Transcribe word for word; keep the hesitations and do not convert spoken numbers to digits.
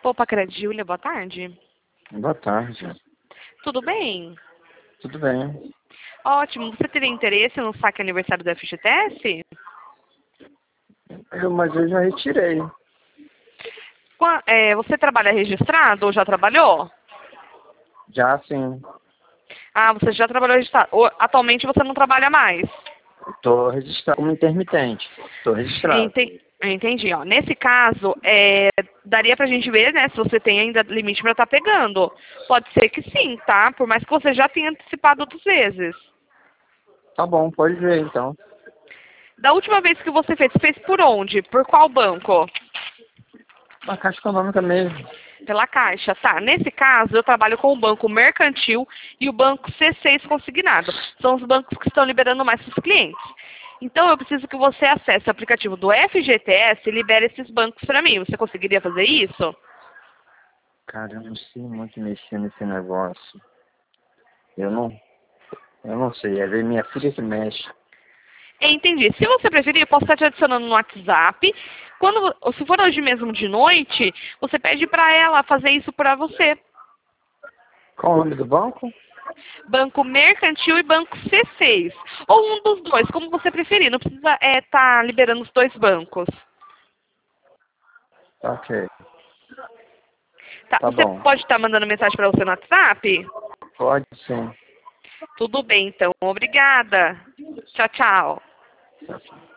Opa, Credília, boa tarde. Boa tarde. Tudo bem? Tudo bem. Ótimo. Você teria interesse no saque aniversário do F G T S? Eu, mas eu já retirei. Qua- é, você trabalha registrado ou já trabalhou? Já sim. Ah, você já trabalhou registrado. Ou, atualmente você não trabalha mais? Estou registrado como intermitente. Estou registrado. Enten- Entendi. Ó. Nesse caso, é, daria pra gente ver, né, se você tem ainda limite pra estar pegando. Pode ser que sim, tá? Por mais que você já tenha antecipado outras vezes. Tá bom, pode ver então. Da última vez que você fez, fez por onde? Por qual banco? Na Caixa Econômica mesmo. Pela Caixa, tá. Nesse caso, eu trabalho com o Banco Mercantil e o Banco C seis Consignado. São os bancos que estão liberando mais para os clientes. Então, eu preciso que você acesse o aplicativo do F G T S e libere esses bancos para mim. Você conseguiria fazer isso? Cara, eu não sei muito mexer nesse negócio. Eu não, eu não sei. É ver minha filha que mexe. Entendi. Se você preferir, eu posso estar te adicionando no WhatsApp. Quando, ou se for hoje mesmo de noite, você pede para ela fazer isso para você. Qual o nome do banco? Banco Mercantil e Banco C seis. Ou um dos dois, como você preferir. Não precisa estar liberando os dois bancos. Ok. Tá, Tá você bom. pode estar mandando mensagem para você no WhatsApp? Pode sim. Tudo bem, então. Obrigada. Tchau, tchau. Tchau, tchau.